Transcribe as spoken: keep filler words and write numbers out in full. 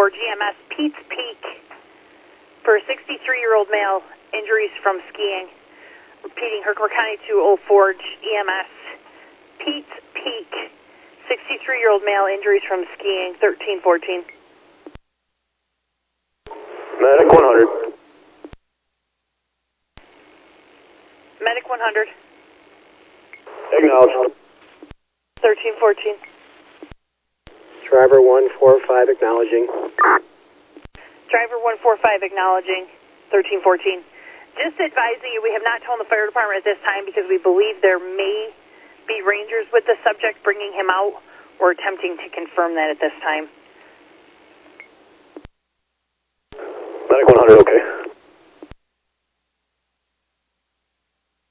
four G M S Pete's Peak for a sixty-three-year-old male, injuries from skiing. Repeating, Herkimer County two oh four E M S Pete's Peak, sixty-three-year-old male, injuries from skiing, thirteen fourteen. Medic one hundred. Medic one hundred. Acknowledged. thirteen fourteen. Driver one four five acknowledging. Driver one four five acknowledging, thirteen fourteen. Just advising you, we have not told the fire department at this time because we believe there may be rangers with the subject bringing him out. We're attempting to confirm that at this time. Medic one hundred, okay.